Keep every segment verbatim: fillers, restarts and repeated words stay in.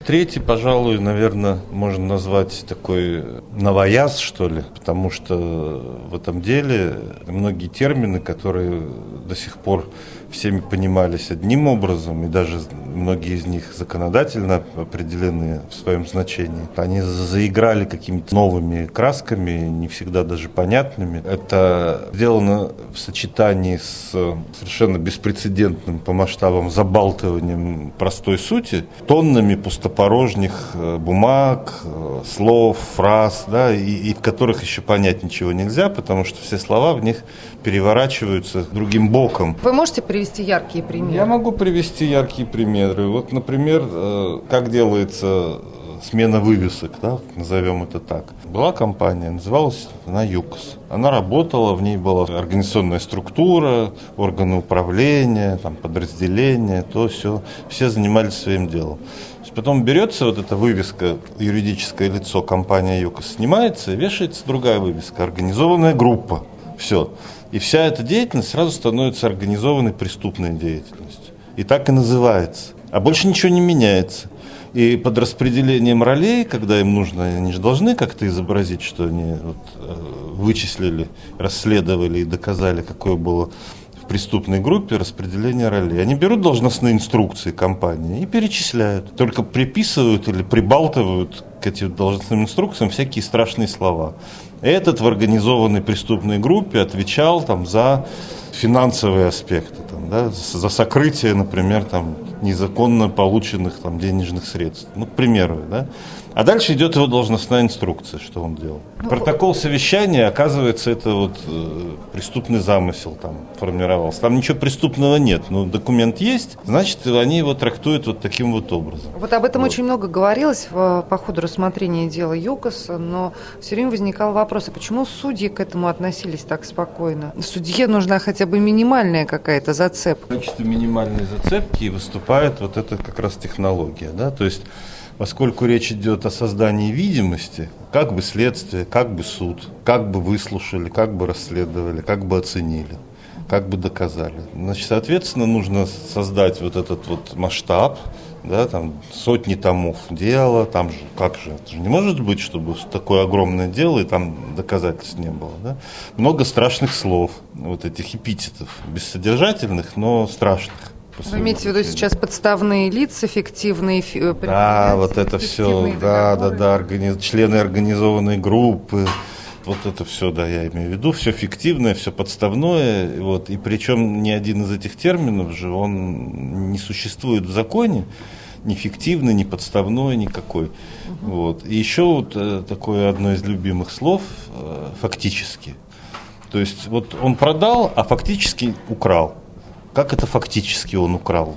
третий, пожалуй, наверное, можно назвать такой новояз, что ли, потому что в этом деле многие термины, которые до сих пор всеми понимались одним образом, и даже многие из них законодательно определены в своем значении, они заиграли какими-то новыми красками, не всегда даже понятными. Это сделано в сочетании с совершенно беспрецедентным по масштабам забалтыванием простой сути, тоннами пустопорожних бумаг, слов, фраз, да, и, и в которых еще понять ничего нельзя, потому что все слова в них переворачиваются другим боком. Вы можете привести яркие примеры? Я могу привести яркие примеры. Вот, например, как делается смена вывесок, да, назовем это так. Была компания, называлась она ЮКОС. Она работала, в ней была организационная структура, органы управления, там, подразделения, то все. Все занимались своим делом. Потом берется вот эта вывеска, юридическое лицо, компания ЮКОС, снимается и вешается другая вывеска, организованная группа. Все. И вся эта деятельность сразу становится организованной преступной деятельностью. И так и называется. А больше ничего не меняется. И под распределением ролей, когда им нужно, они же должны как-то изобразить, что они вот, вычислили, расследовали и доказали, какое было в преступной группе распределение ролей. Они берут должностные инструкции компании и перечисляют. Только приписывают или прибалтывают к этим должностным инструкциям всякие страшные слова. Этот в организованной преступной группе отвечал там, за финансовые аспекты, там, да, за сокрытие, например, там, незаконно полученных там, денежных средств. Ну, к примеру. Да? А дальше идет его должностная инструкция, что он делал. Протокол совещания, оказывается, это вот э, преступный замысел там формировался. Там ничего преступного нет, но документ есть, значит, они его трактуют вот таким вот образом. Вот об этом вот. Очень много говорилось в, по ходу рассмотрения дела ЮКОС, но все время возникал вопрос, а почему судьи к этому относились так спокойно? Судье нужна хотя бы минимальная какая-то зацепка. В качестве минимальной зацепки выступает вот эта как раз технология, да, то есть поскольку речь идет о создании видимости, как бы следствие, как бы суд, как бы выслушали, как бы расследовали, как бы оценили, как бы доказали. Значит, соответственно, нужно создать вот этот вот масштаб, да, там сотни томов дела, там же, как же, это же не может быть, чтобы такое огромное дело и там доказательств не было, да? Много страшных слов, вот этих эпитетов, бессодержательных, но страшных. Вы имеете в виду сейчас подставные лица, фиктивные... Да, вот это все, да, да, да, органи... члены организованной группы, вот это все, да, я имею в виду, все фиктивное, все подставное, вот, и причем ни один из этих терминов же, он не существует в законе, ни фиктивный, ни подставной, никакой. Угу. Вот. И еще вот э, такое одно из любимых слов, э, фактически. То есть вот он продал, а фактически украл. Как это фактически он украл?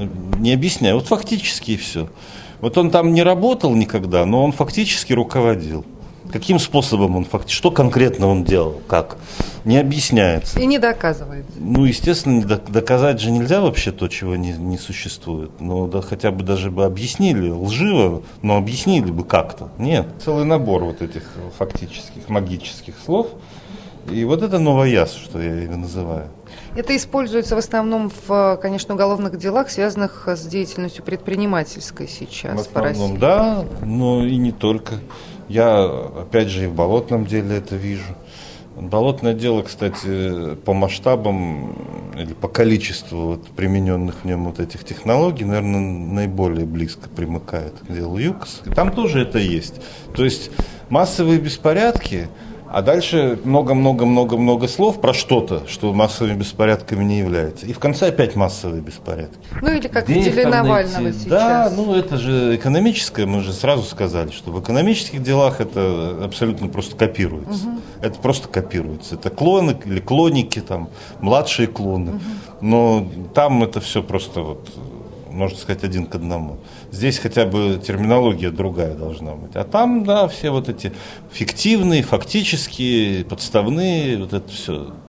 Не объясняю. Вот фактически и все. Вот он там не работал никогда, но он фактически руководил. Каким способом он фактически, что конкретно он делал, как? Не объясняется. И не доказывается. Ну, естественно, не доказать же нельзя вообще то, чего не, не существует. Ну, да, хотя бы даже бы объяснили, лживо, но объяснили бы как-то. Нет. Целый набор вот этих фактических, магических слов. И вот это новояз, что я его называю. Это используется в основном в, конечно, уголовных делах, связанных с деятельностью предпринимательской сейчас в по России. В основном, да, но и не только. Я, опять же, и в болотном деле это вижу. Болотное дело, кстати, по масштабам или по количеству вот примененных в нем вот этих технологий, наверное, наиболее близко примыкает к делу ЮКОС. И там тоже это есть. То есть массовые беспорядки, а дальше много-много-много-много слов про что-то, что массовыми беспорядками не является. И в конце опять массовые беспорядки. Ну или как Где в деле Навального найти? сейчас. Да, ну это же экономическое, мы же сразу сказали, что в экономических делах это абсолютно просто копируется. Угу. Это просто копируется. Это клоны или клоники, там, младшие клоны. Угу. Но там это все просто вот... можно сказать, один к одному. Здесь хотя бы терминология другая должна быть. А там, да, все вот эти фиктивные, фактические, подставные, вот это все.